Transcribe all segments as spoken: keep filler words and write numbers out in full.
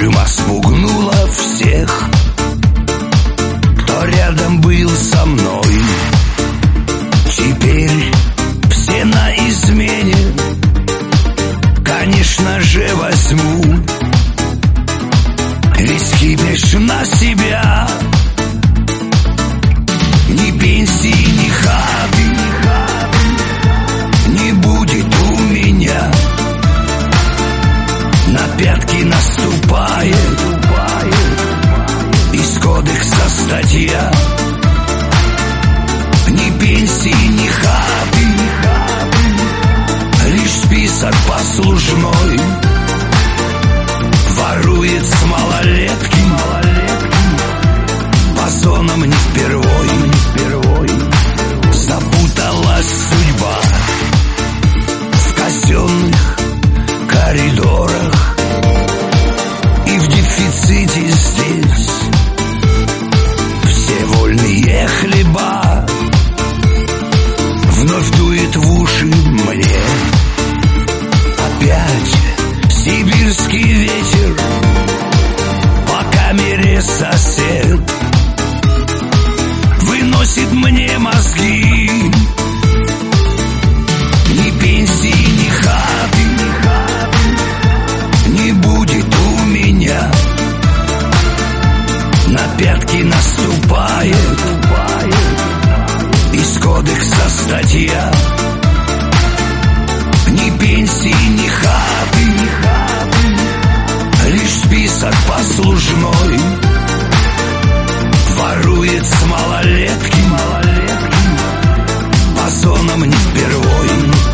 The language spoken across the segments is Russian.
Тюрьма спугнула всех, кто рядом был со мной. Теперь все на измене, конечно же возьму риски бишь на себя. Ни пенсии, ни хаты не будет у меня. На пятки наступает из кодекса статья. Ни пенсии, ни хаты, лишь список послужной. Ворует с малолетки, по зонам не впервой. Запуталась судьба в казенных коридорах, и в дефиците здесь все вольные хлеба. Вновь дует в уши мне опять сибирский ветер. По камере сосед выносит мне мозги. Ни пенсии, ни хаты не будет у меня. На пятки наступает из кодекса статья. Ни пенсии, ни хаты, лишь список послужной. Ворует с малолетки, по зонам не впервой.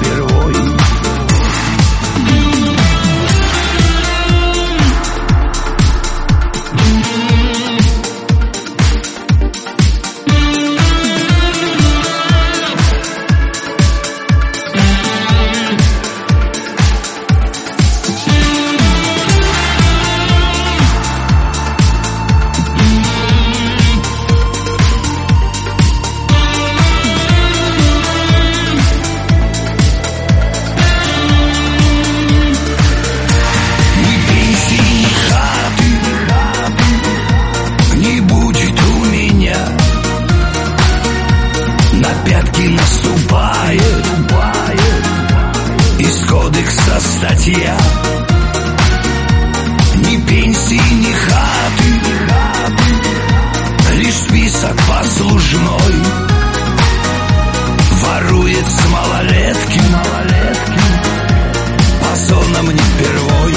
Статья. Ни пенсии, ни хаты, лишь список послужной. Ворует с малолетки, по зонам не впервой.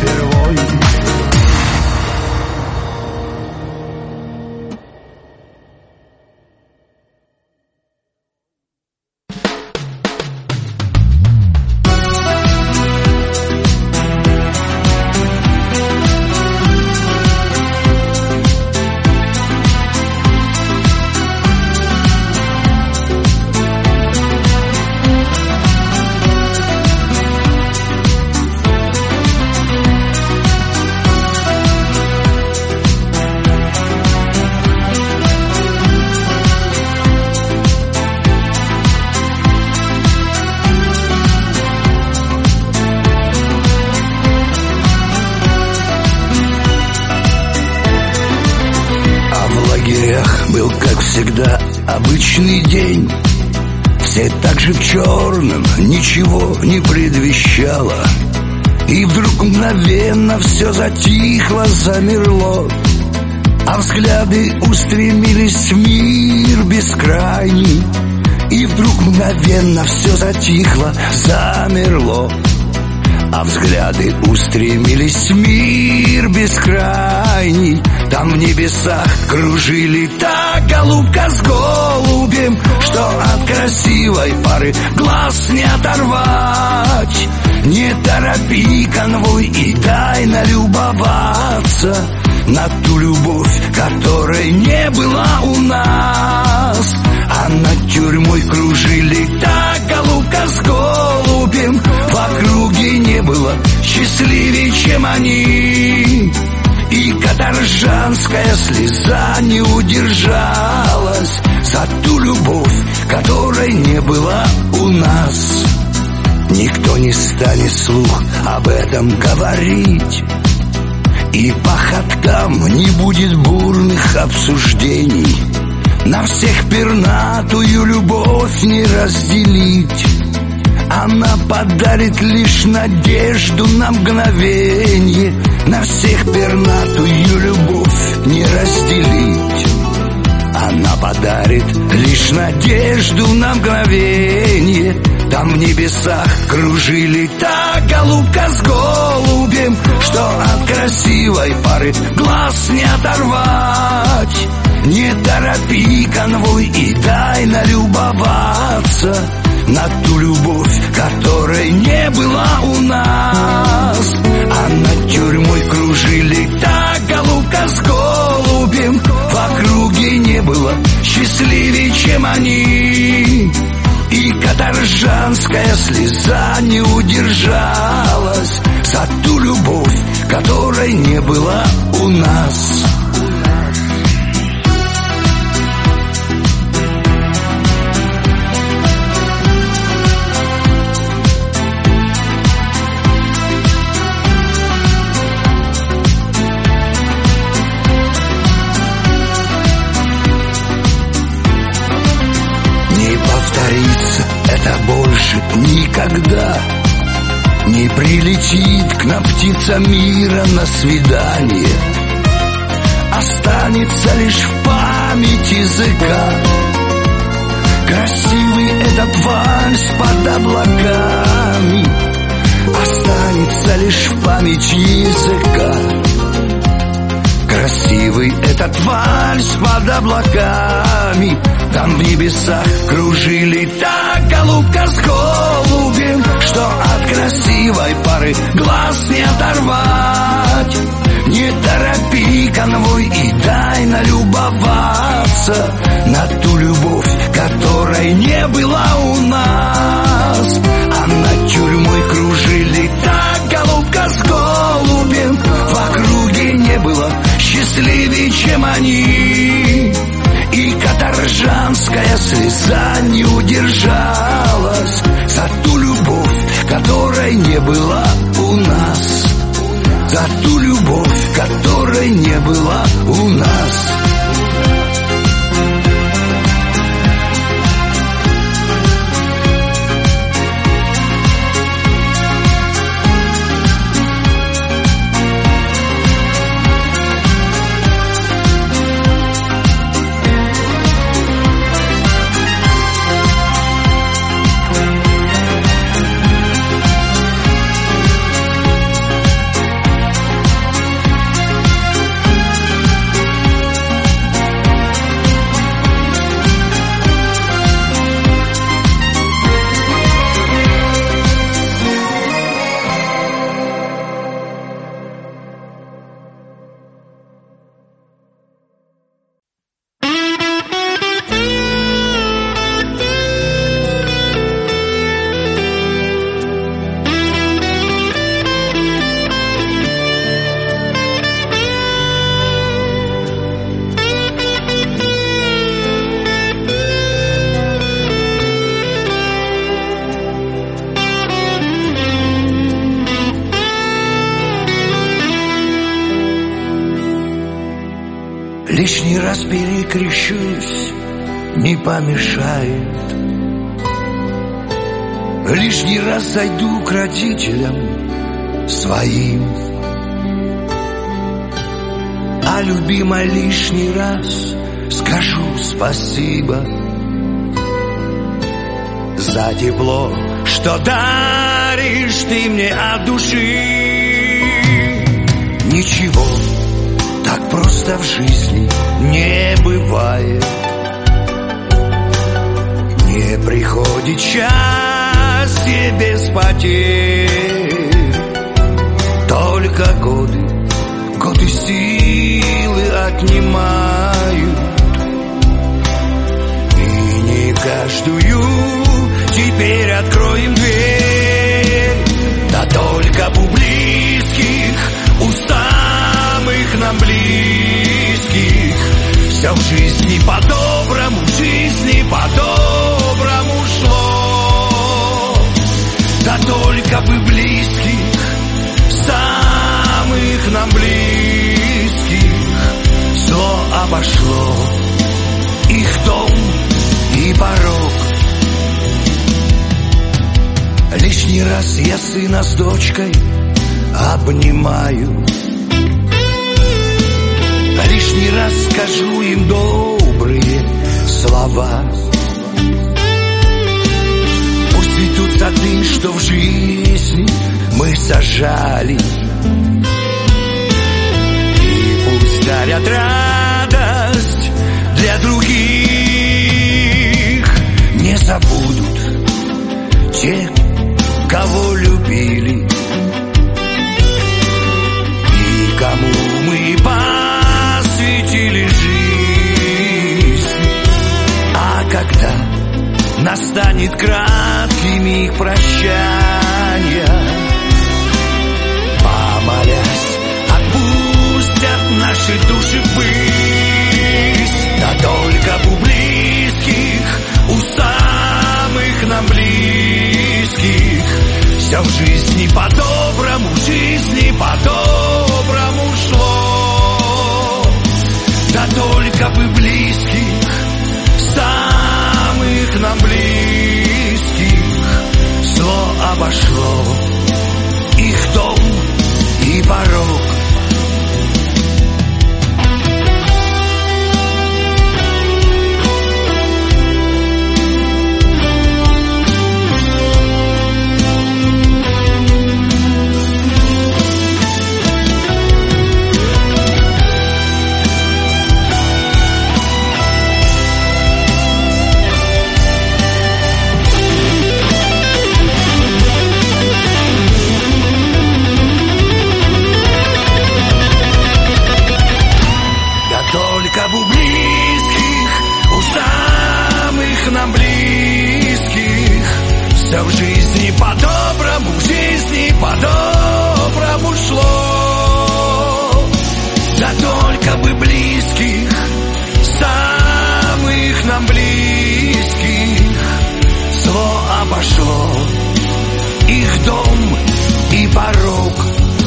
Был, как всегда, обычный день. Все так же в черном, ничего не предвещало. И вдруг мгновенно все затихло, замерло, а взгляды устремились в мир бескрайний. И вдруг мгновенно все затихло, замерло, а взгляды устремились в мир бескрайний. Там в небесах кружили та голубка с голубем, что от красивой пары глаз не оторвать. Не торопи конвой и дай налюбоваться на ту любовь, которой не было у нас. А над тюрьмой кружили та голубка с голубем, в округе не было счастливее, чем они. И каторжанская слеза не удержалась за ту любовь, которой не было у нас. Никто не станет вслух об этом говорить, И по ходкам не будет бурных обсуждений. На всех пернатую любовь не разделить. Она подарит лишь надежду на мгновенье. На всех пернатую любовь не разделить. Она подарит лишь надежду на мгновенье. Там в небесах кружили та голубка с голубем, что от красивой пары глаз не оторвать. Не торопи конвой и дай налюбоваться на ту любовь, которой не было у нас. А над тюрьмой кружили та голубка с голубем. В округе не было счастливее, чем они. И каторжанская слеза не удержалась за ту любовь, которой не было у нас. Это больше никогда не прилетит к нам птица мира на свидание. Останется лишь в памяти языка красивый этот вальс под облаками. Останется лишь в памяти языка красивый этот вальс под облаками. Там в небесах кружили та голубка с голубем, что от красивой пары глаз не оторвать. Не торопи конвой и дай налюбоваться на ту любовь, которой не было у нас. А над тюрьмой кружили та голубка с голубем. В округе не было счастливее, чем они. И каторжанская слеза не удержалась за ту любовь, которой не было у нас. За ту любовь, которой не было у нас. Лишний раз перекрещусь, не помешает. Лишний раз зайду к родителям своим. А любимой лишний раз скажу спасибо за тепло, что даришь ты мне от души. Ничего так просто в жизни не бывает. Не приходит счастье без потерь. Только годы, годы силы отнимают. И не каждую теперь откроем дверь. Да только у близких, у самых нам близких. Все в жизни по-доброму, в жизни по-доброму шло. Да только бы близких, самых нам близких. сына с дочкой обнимаю. Лишний раз скажу им добрые слова. Пусть цветут сады, что в жизни мы сажали, и пусть дарят радость для других. Не забудут те, кого любили, и кому мы посвятили жизнь. А когда настанет краткий миг прощания, помолясь, отпустят наши души ввысь. Да только у близких, у самых нам близких, все в жизни по-доброму, в жизни по-доброму шло. Да только бы близких, самых нам близких, зло обошло их дом и порог. Нам близких, все в жизни по-доброму, в жизни по-доброму шло. Да только бы близких, самых нам близких, зло обошло их дом и порог.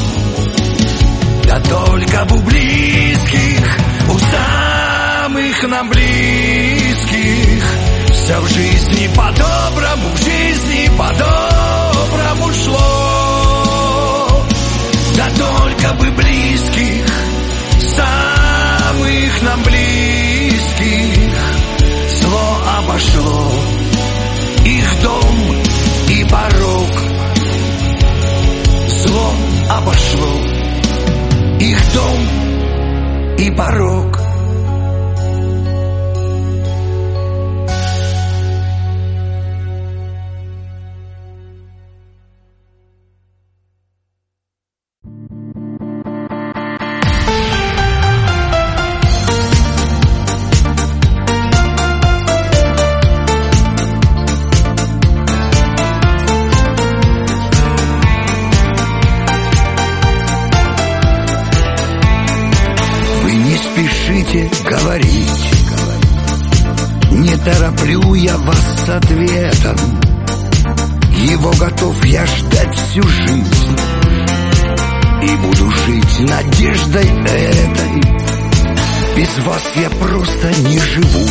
Да только бы близких, у самых нам близких, все в жизни по-доброму, в жизни по-доброму шло. Да только бы близких, самых нам близких, зло обошло их дом и порог. Зло обошло их дом и порог. Говорить, не тороплю я вас с ответом, его готов я ждать всю жизнь, и буду жить надеждой этой. Без вас я просто не живу,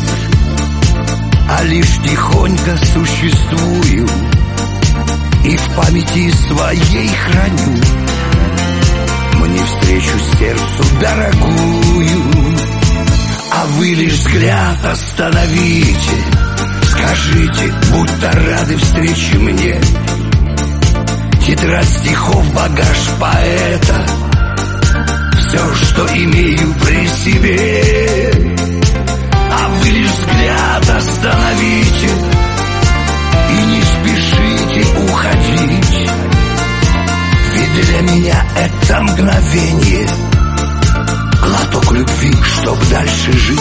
а лишь тихонько существую и в памяти своей храню мне встречу сердцу дорогую. А вы лишь взгляд остановите, скажите, будто рады встрече мне. Тетрадь стихов, багаж поэта, все, что имею при себе. А вы лишь взгляд остановите и не спешите уходить, ведь для меня это мгновение глоток любви, чтоб дальше жить.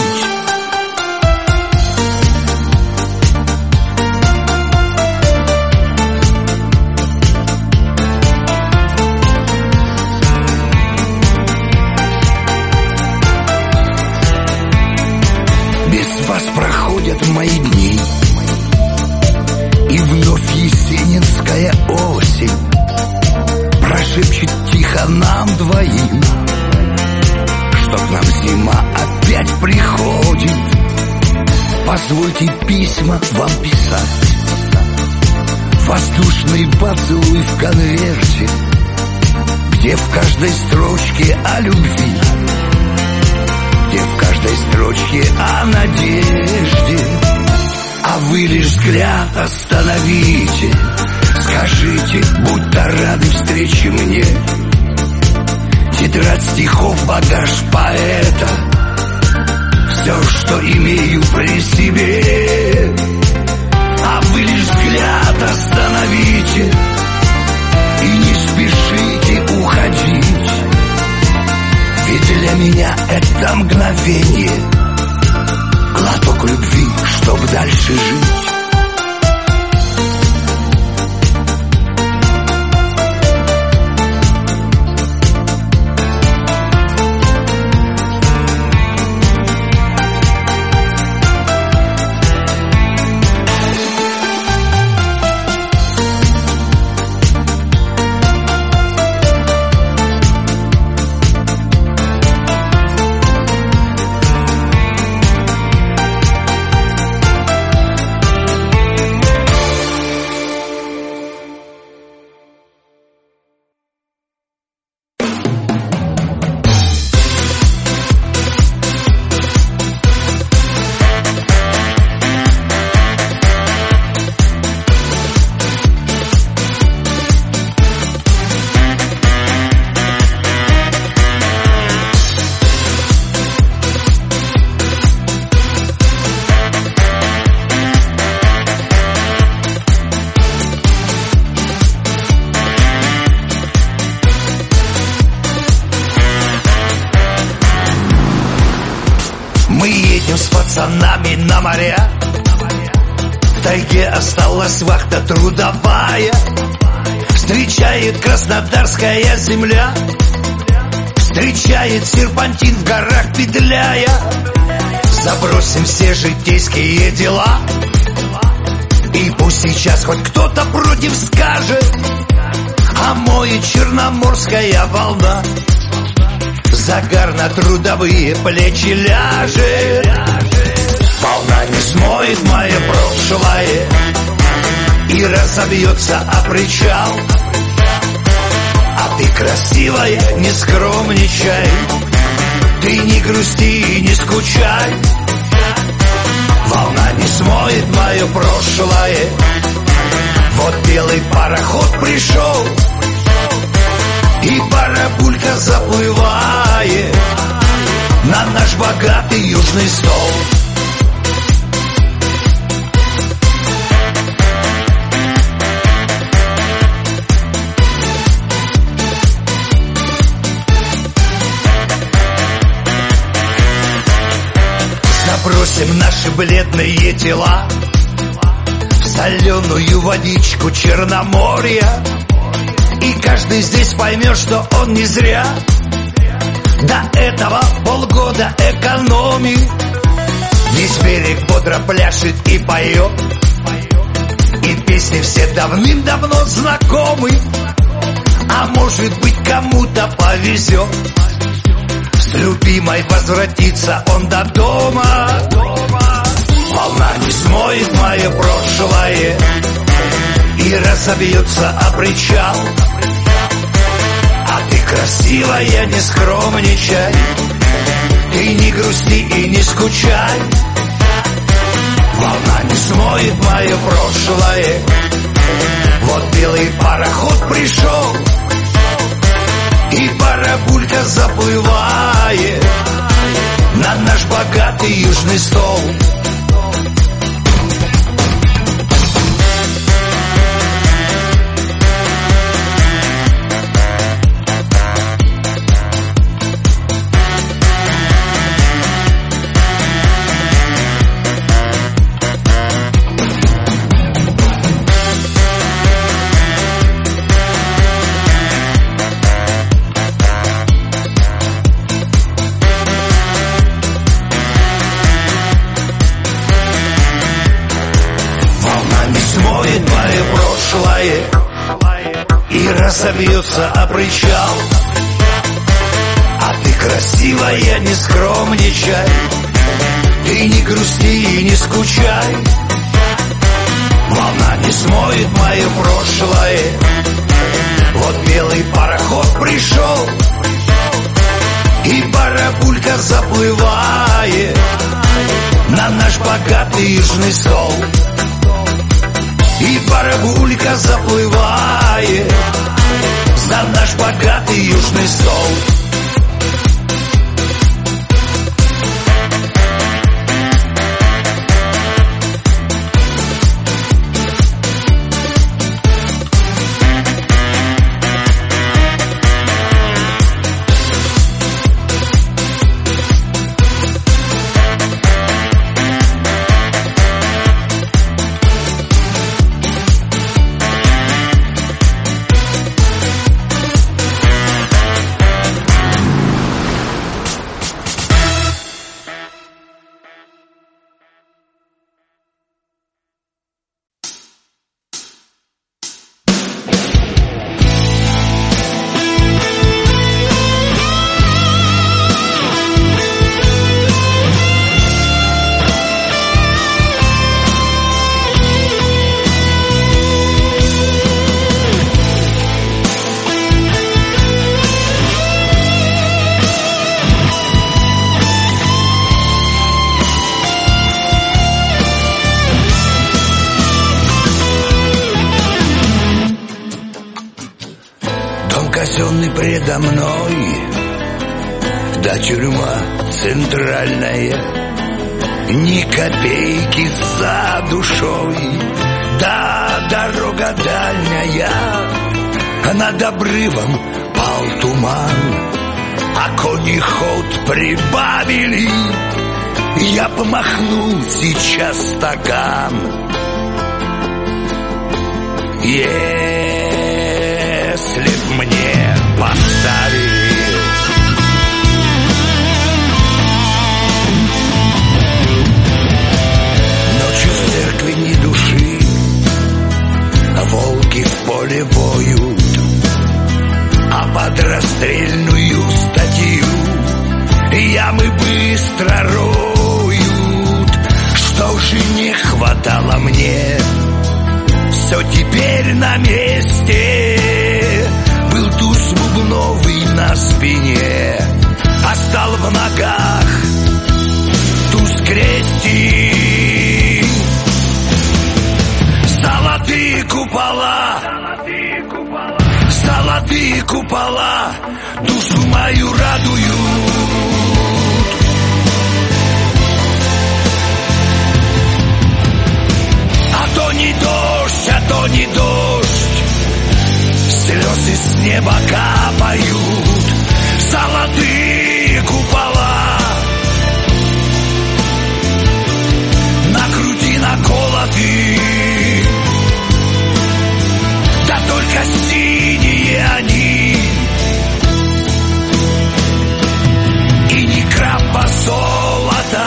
Без вас проходят мои дни, и вновь есенинская осень прошепчет тихо нам двоим, что к нам зима опять приходит. Позвольте письма вам писать, в воздушный поцелуй в конверте, где в каждой строчке о любви, где в каждой строчке о надежде. А вы лишь взгляд остановите, скажите, будто рады встрече мне. Тетрадь стихов, багаж поэта, все, что имею при себе. А вы лишь взгляд остановите и не спешите уходить, ведь для меня это мгновение, глоток любви, чтоб дальше жить. Пацанами на моря, в тайге осталась вахта трудовая. Встречает краснодарская земля, встречает серпантин в горах петляя. Забросим все житейские дела, и пусть сейчас хоть кто-то против скажет, а моет черноморская волна, загар на трудовые плечи ляжет. Волна не смоет мое прошлое и разобьется о причал. А ты красивая, не скромничай, ты не грусти и не скучай. Волна не смоет мое прошлое. Вот белый пароход пришел, и барабулька заплывает на наш богатый южный стол. Забросим наши бледные тела в соленую водичку Черноморья, и каждый здесь поймет, что он не зря до этого полгода экономит. Весь берег бодро пляшет и поет, и песни все давным-давно знакомы. А может быть, кому-то повезет с любимой возвратиться он до дома. Волна не смоет мое прошлое и разобьется о причал. А ты красивая, не скромничай, ты не грусти и не скучай. Волна не смоет мое прошлое. Вот белый пароход пришел, и барабулька заплывает на наш богатый южный стол. И разобьется о причал. А ты красивая, не скромничай, ты не грусти и не скучай. волна не смоет мое прошлое. Вот белый пароход пришел, и барабулька заплывает на наш богатый южный стол. И барабулька заплывает за наш богатый южный стол. Предо мной, да тюрьма центральная, ни копейки за душой, да дорога дальняя, а над обрывом пал туман, а кони ход прибавили, я помахнул сейчас стакан. Если б мне поставили ночью в церкви ни души, а волки в поле воют, а под расстрельную статью ямы быстро роют. Что же не хватало мне, все теперь на месте. Был туз бубновый на спине, а стал в ногах туз крести. Золотые купола, золотые купола душу мою радуют. А то не дождь, а то не дождь, слезы с неба капают. Золотые купола на груди наколоты, да только синие они, и ни крапа золота.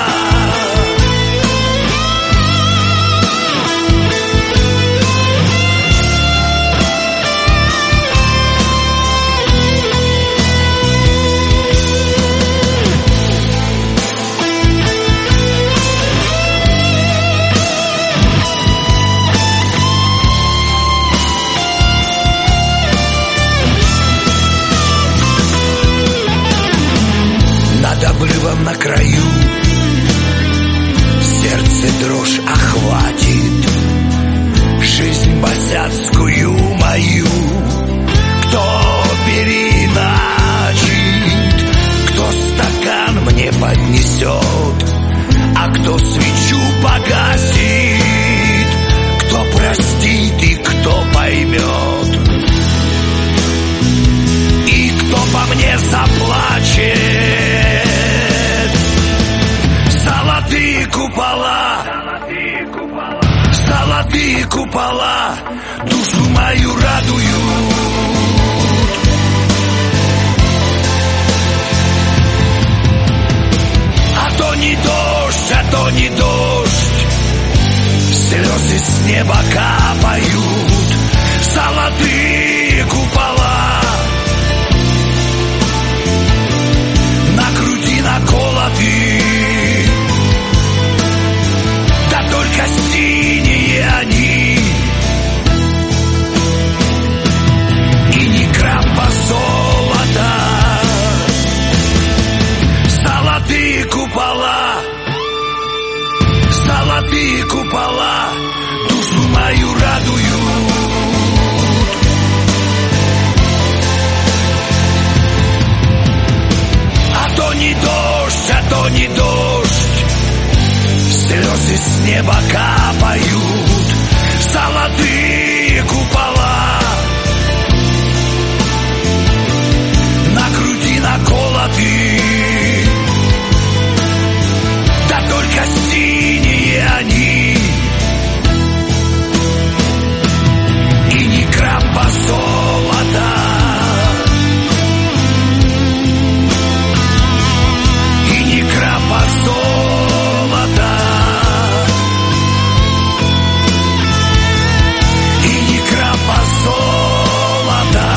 Над обрывом на краю сердце дрожь охватит. Жизнь босяцкую мою кто переначит, кто стакан мне поднесет, а кто свечу погасит, кто простит и кто поймет, и кто по мне заплачет. Золотые купола, золотые купола душу мою радуют. А то не дождь, а то не дождь, слезы с неба капают. Золотые купола на груди наколоты, да только синие они, золотые купола душу мою радуют. А то не дождь, а то не дождь, слезы с неба капают, золотые купола на груди наколоты, да только синие они, и ни крапа золота, и ни крапа золота, и ни крапа золота,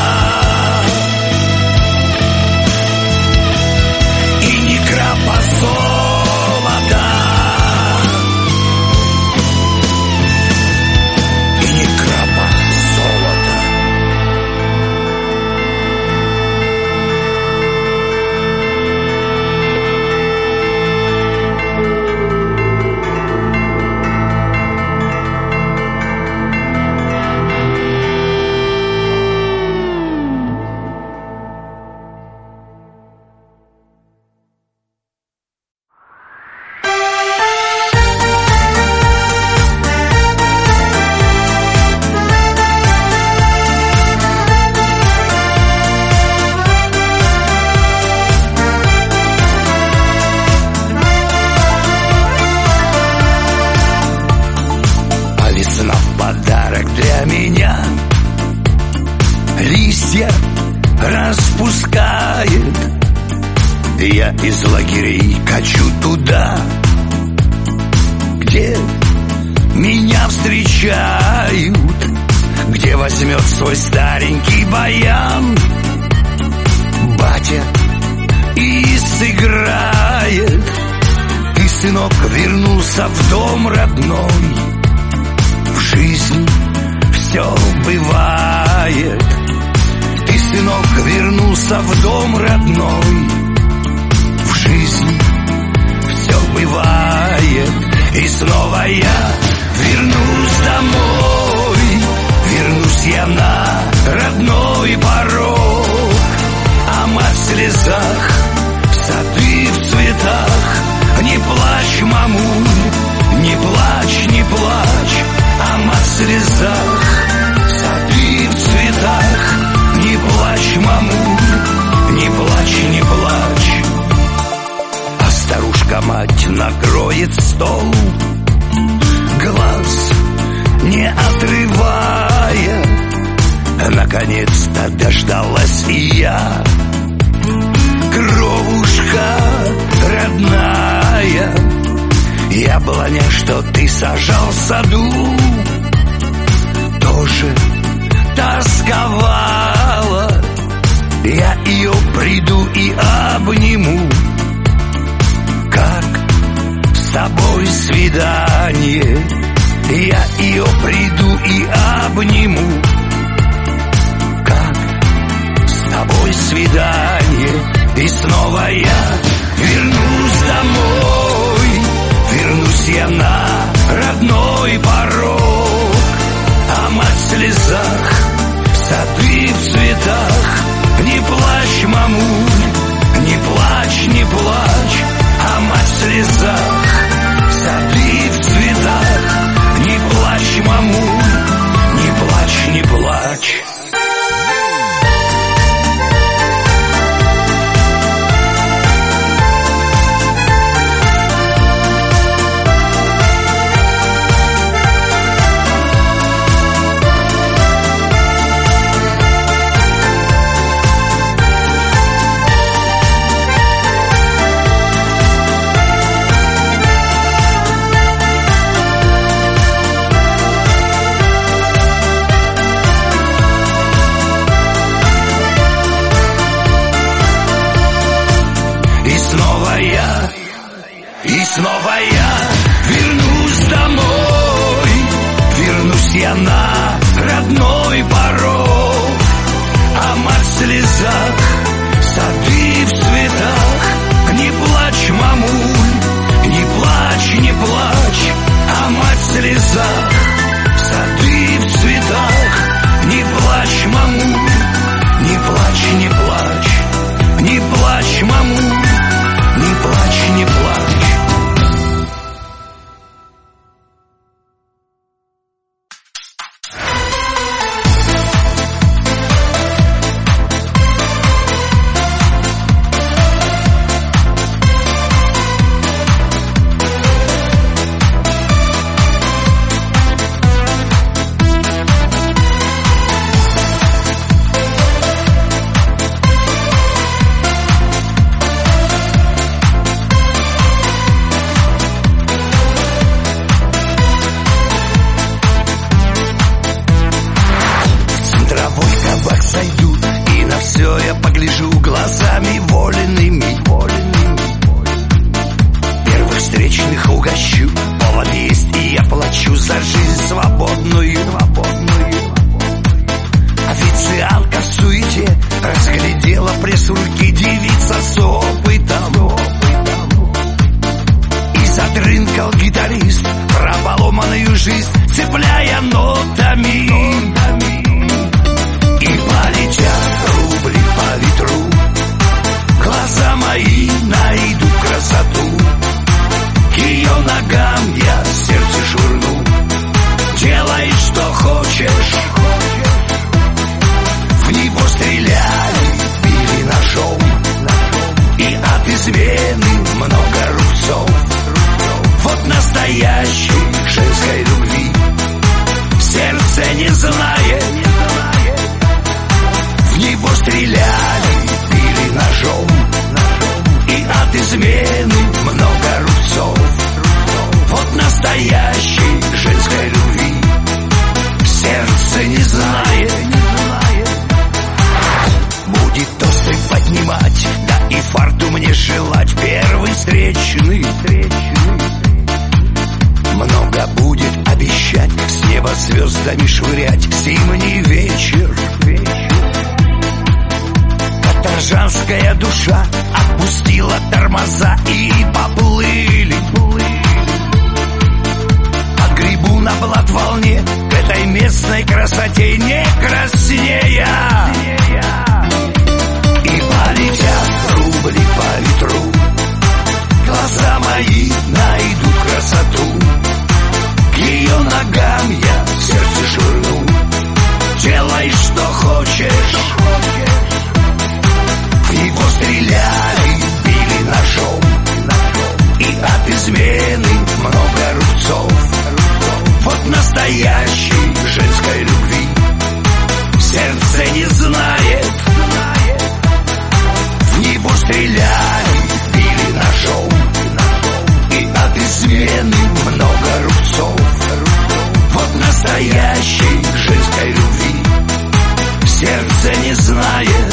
и ни крапа золота, и ни крапа золота. Распускает, я из лагерей качу туда, где меня встречают, где возьмет свой старенький баян батя и сыграет. Ты, сынок, вернулся в дом родной, в жизни все бывает. Ты, сынок, вернулся в дом родной, в жизни все бывает. И снова я вернусь домой, вернусь я на родной порог, а мать в слезах, сады в цветах. Не плачь, мамуль, не плачь, не плачь, а мать в слезах, сады в цветах. Не плачь, мамуль, не плачь, не плачь. А старушка-мать накроет стол, глаз не отрывая. Наконец-то дождалась и я, кровушка родная. Яблоня, что ты сажал в саду, тоже тосковала. Я ее приду и обниму, как с тобой свидание. Я ее приду и обниму, как с тобой свидание. И снова я вернусь домой, вернусь я на родной порог, а мать в слезах, сады в цветах. Не плачь, мамуль, не плачь, не плачь, а мать в слезах, сады в цветах. Не плачь, мамуль, не плачь, не плачь. И снова я вернусь домой, вернусь я на родной порог, а мать в слезах, сады в цветах. Не плачь, мамуль, не плачь, не плачь, плачь, маму, не плачь, не плачь. Глазами воленными, первых встречных угощу. Повод есть, и я плачу за жизнь свободную. Официантка в суете разглядела пресс-руки, девица с опытом. И затрынкал гитарист про поломанную жизнь, цепляя нотами. И полетят рубли по ветру, глаза мои найдут красоту. К ее ногам я сердце швырну. Делай, что хочешь. В него стреляли, били ножом, и от измены много рубцов. Вот настоящей женской любви сердце не знает. В него стреляли, били ножом, и от измены много рубцов. Вот настоящей женской любви сердце не знает. Будет тосты поднимать, да и фарту мне желать. Первый встречный много будет обещать, с неба звездами швырять. Зимний вечер, каторжанская душа отпустила тормоза, и поплыли. По грибу на блат волне, к этой местной красоте не краснея. И полетят рубли по ветру, глаза мои найдут красоту. К ее ногам я сердце швырну. Делай, что хочешь. В него стреляли, били ножом, и от измены много рубцов. Вот настоящей женской любви сердце не знает. В него стреляли, били ножом, и от измены много рубцов. Вот настоящей женской любви сердце не знает.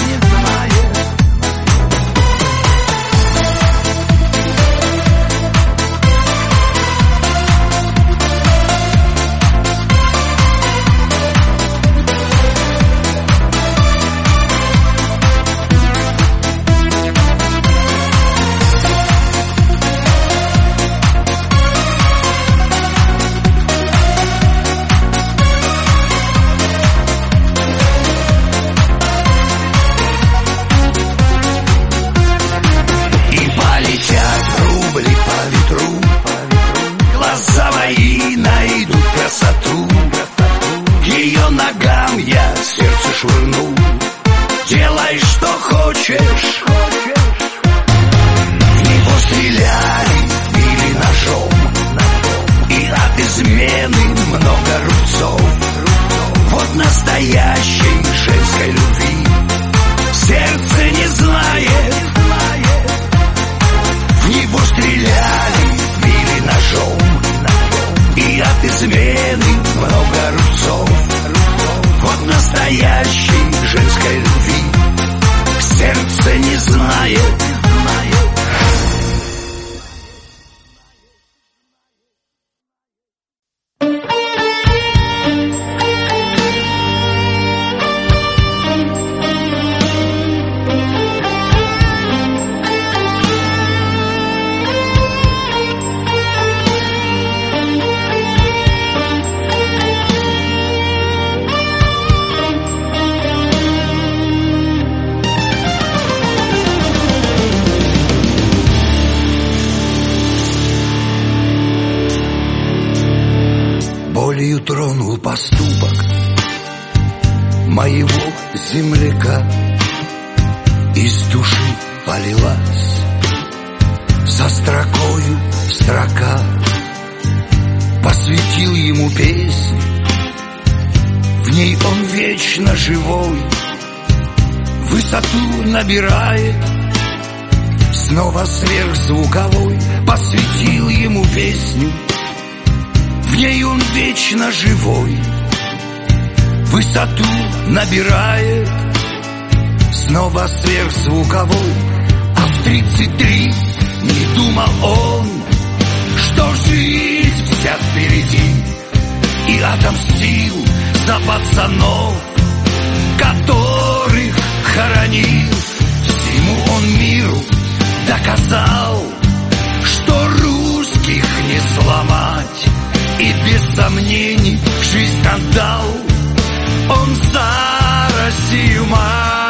тронул поступок моего земляка. Из души полилась со строкою строка. Посвятил ему песню, в ней он вечно живой, высоту набирает, снова сверхзвуковой. Посвятил ему песню, в ней он вечно живой, высоту набирает, снова сверхзвуковой. А в тридцать три не думал он, что жизнь вся впереди, и отомстил за пацанов, которых хоронил. Всему он миру доказал, что русских не сломать, и без сомнений жизнь отдал он за Россию мать.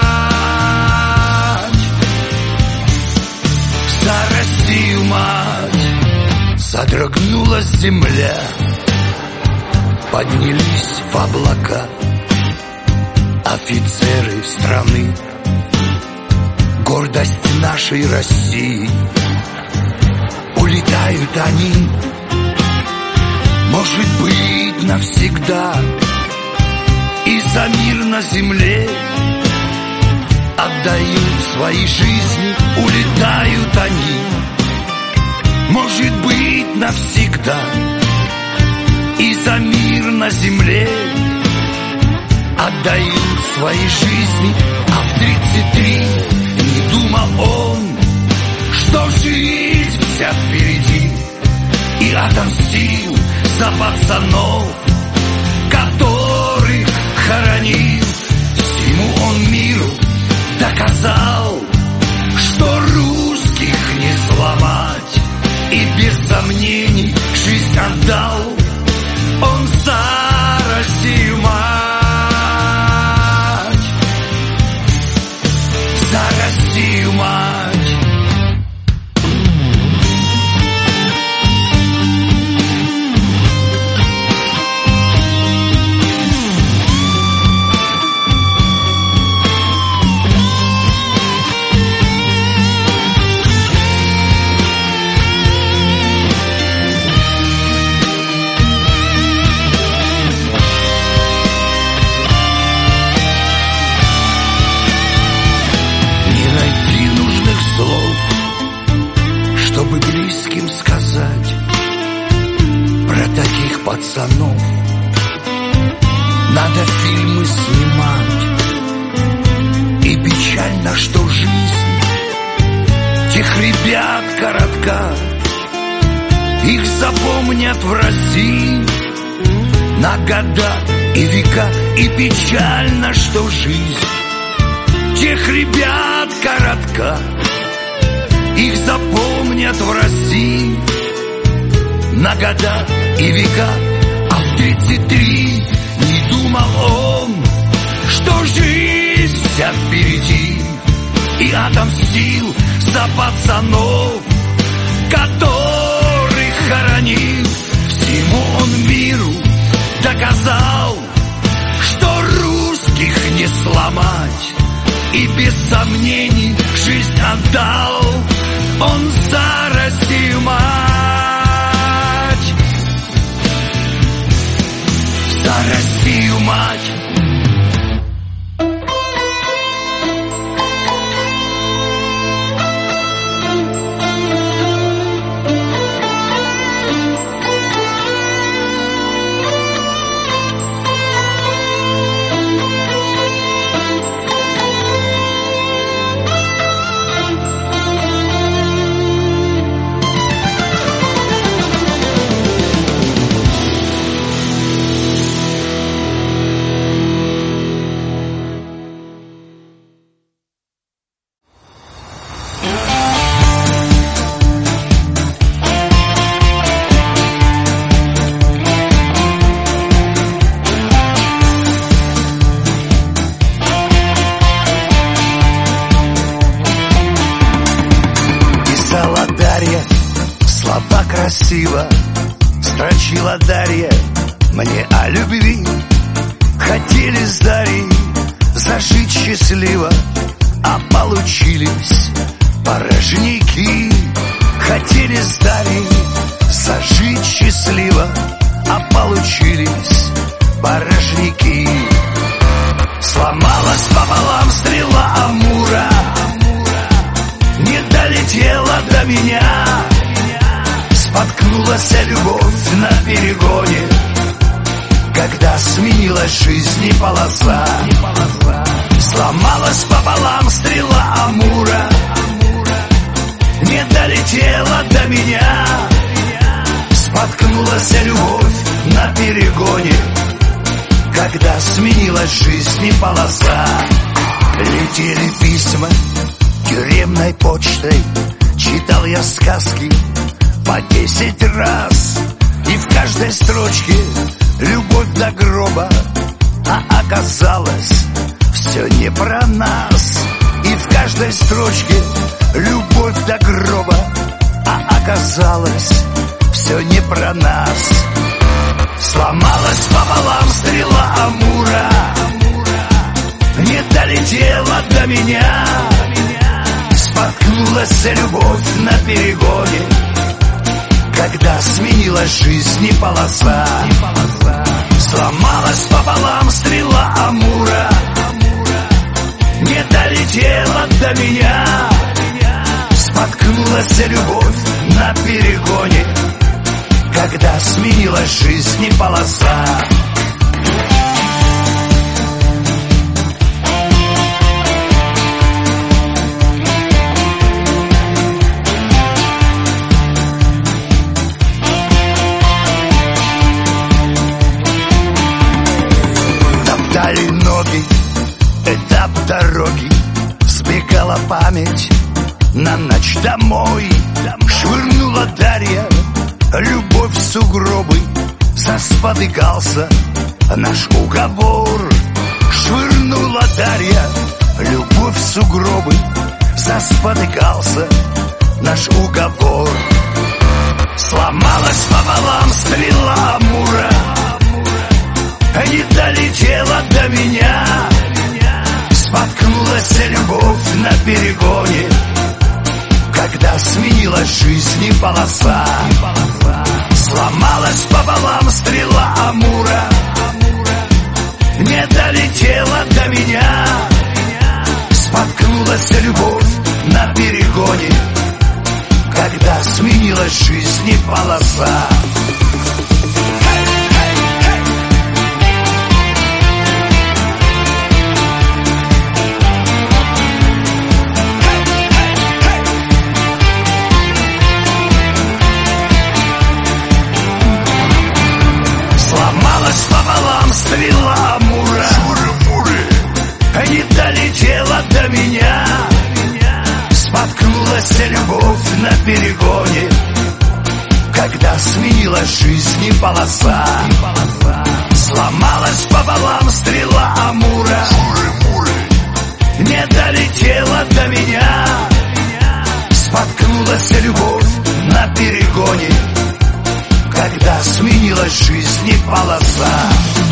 За Россию мать. Содрогнулась земля, поднялись в облака офицеры страны, гордость нашей России. Улетают они, может быть, навсегда, и за мир на земле отдают свои жизни. Улетают они, может быть, навсегда, и за мир на земле отдают свои жизни. А в тридцать три не думал он, что жизнь вся впереди, и отомстил за пацанов, которых хоронил. Всему он миру доказал, что русских не сломать, и без сомнений жизнь отдал он за Россию мать. За Россию мать. Чтобы близким сказать про таких пацанов, надо фильмы снимать. И печально, что жизнь тех ребят коротка, их запомнят в России на года и века. И печально, что жизнь тех ребят коротка, их запомнят в России на года и века. А в тридцать три не думал он, что жизнь вся впереди, и отомстил за пацанов, которых хоронил. Всему он миру доказал, что русских не сломать, и без сомнений жизнь отдал он за Россию мать. За Россию мать. Красиво строчила Дарья мне о любви хотели с Дарьей зажить счастливо, а получились порожники. Хотели с Дарьей зажить счастливо, а получились порожники. Сломалась пополам стрела Амура, не долетела до меня. Споткнулась любовь на перегоне, когда сменилась жизнь и полоса. Сломалась пополам стрела Амура, не долетела до меня. Споткнулась любовь на перегоне, когда сменилась жизнь и полоса. Летели письма тюремной почтой, читал я сказки по десять раз, и в каждой строчке любовь до гроба, а оказалось все не про нас. И в каждой строчке любовь до гроба, а оказалось все не про нас. Сломалась пополам стрела Амура, не долетела до меня. Споткнулась любовь на перегоне, когда сменилась жизнь и полоса. Сломалась пополам стрела Амура, не долетела до меня. Споткнулась любовь на перегоне, когда сменилась жизнь и полоса. Топтали ноги, этап дороги, сбегала память на ночь домой. Швырнула Дарья любовь в сугробы, заспотыкался наш уговор. Швырнула Дарья любовь в сугробы, заспотыкался наш уговор. Сломалась пополам стрела Амура, не долетела до меня. Споткнулась любовь на перегоне, когда сменилась жизнь и полоса. Сломалась пополам стрела Амура, не долетела до меня. Споткнулась любовь на перегоне, когда сменилась жизнь и полоса. Пополам стрела Амура, не долетела до меня. Споткнулась любовь на перегоне, когда сменилась жизнь и полоса. Сломалась пополам стрела Амура, не долетела до меня. Споткнулась любовь на перегоне, когда сменилась жизнь и полоса.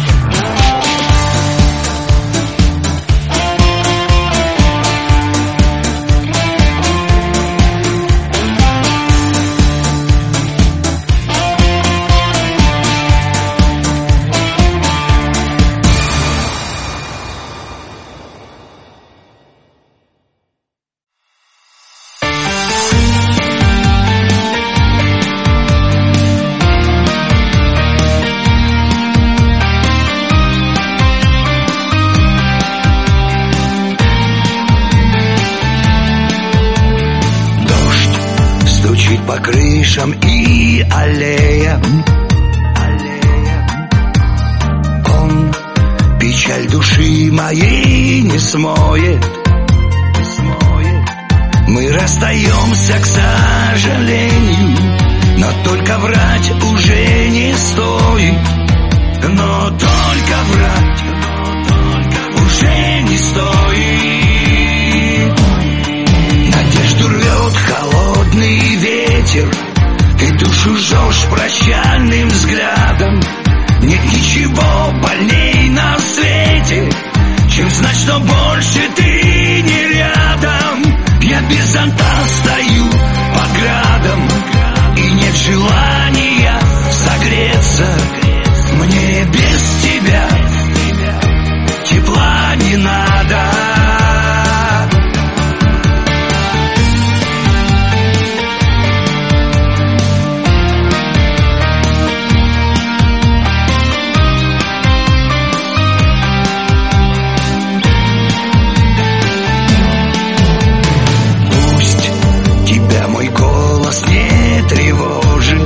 По крышам и аллеям, он печаль души моей не смоет. Мы расстаемся, к сожалению, но только врать уже не стоит. Но только врать уже не стоит. Надежду рвет холодный ветер, ты душу жжешь прощальным взглядом. Не что больше ты не рядом. Я без зонта стою под градом, и нет желания согреться. Мне без тебя тепла не надо. Пусть тебя мой голос не тревожит.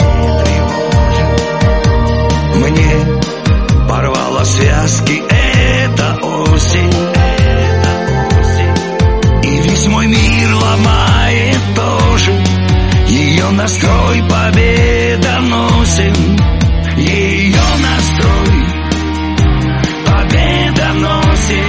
Мне порвало связки эта осень, и весь мой мир ломает тоже. Ее настрой победоносен, ее настрой победоносен.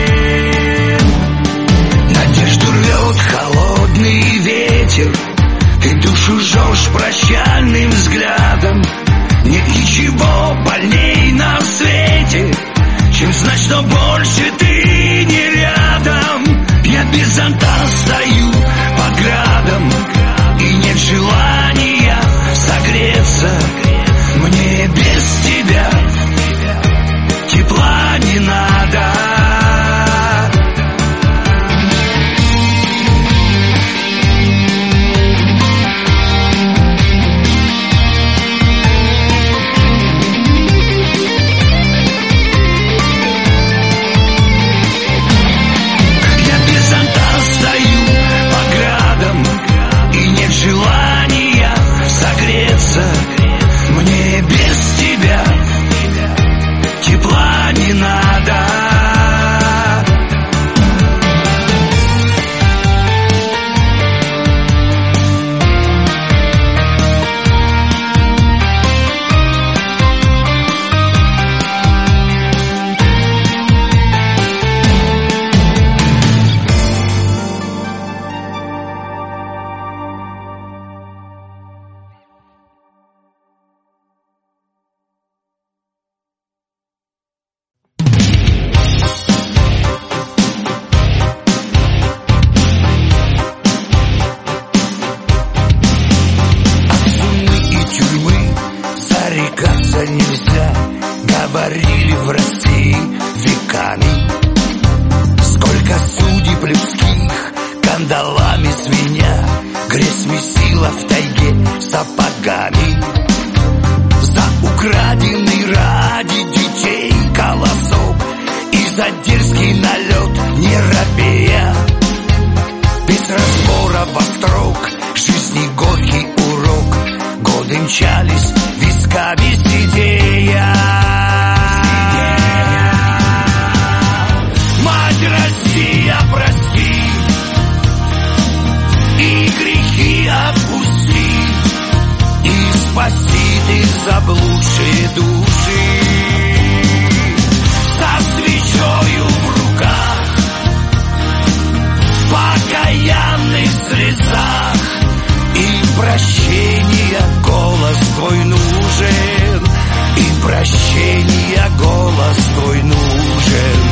Надежду рвет холодный ветер, ты душу жжешь прощальным взглядом. Нет ничего больней на свете, чем знать, что больше ты не рядом. Я без зонта стою под градом, и нет желания согреться. Мне без тебя тепла не надо. Желания согреться. Мне без тебя тепла не надо. Нельзя, говорили в России веками. Сколько судеб людских кандалами звеня грязь месила в тайге сапогами. За украденный ради детей колосок и за дерзкий налет не робея. Без разбора во строк жизни горький урок, годы мчались висками сидея. Мать Россия, прости, и грехи отпусти, и спаси ты заблудшие души. Со свечою в руках, в покаянных слезах, и прощения голос твой нужен, и прощения голос твой нужен.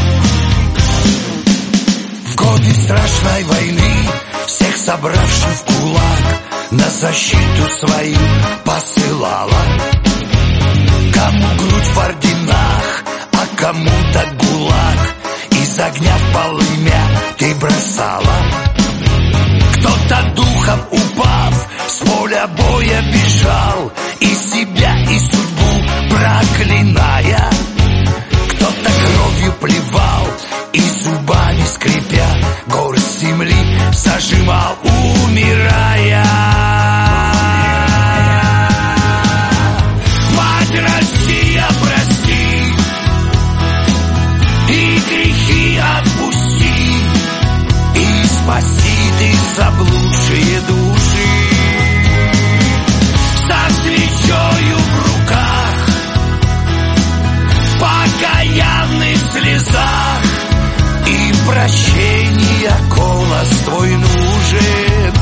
В годы страшной войны всех собравших в кулак на защиту свою посылала. Кому грудь в орденах, а кому-то гулаг, из огня в полымя ты бросала. Кто-то духом упав с поля боя бежал, и себя, и судьбу проклиная. Кто-то кровью плевал и зубами скрипя горсть земли зажимал, умирая. Мать Россия, прости, и грехи отпусти, и спаси ты заблудшие души. Со свечою в руках, в покаянных слезах, и прощения голос твой нужен,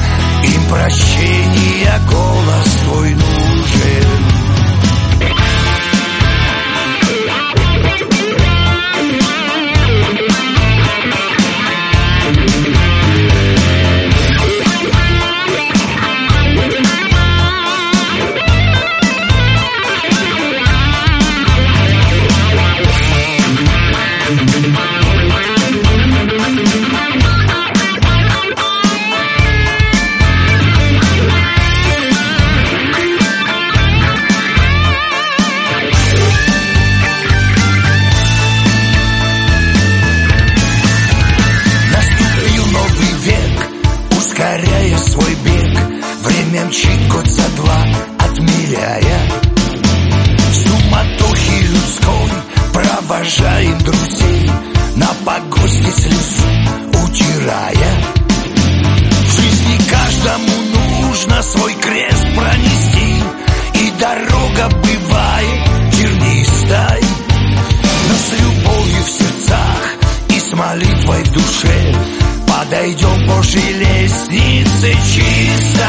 свой бег, время мчит год за два, отмеряя. В суматохе людской провожаем друзей, на погосте слезу утирая. В жизни каждому нужно свой крест пронести, и дорога бывает тернистой, но с любовью в сердцах и с молитвой в душе подойдем к Божьей лестнице чистой.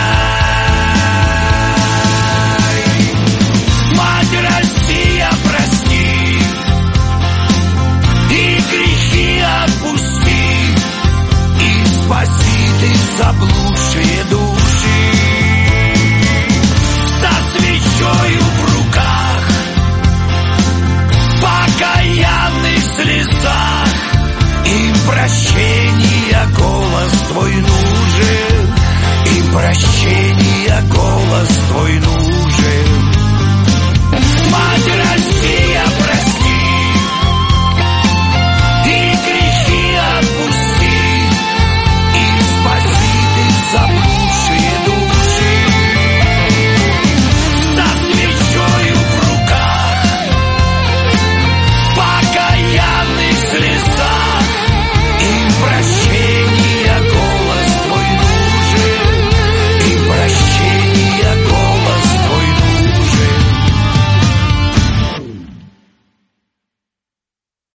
Мать Россия, прости, и грехи отпусти, и спаси ты заблудшие души. Со свечою в руках, покаянных слезах, им прощения голос твой нужен, им прощения голос твой нужен.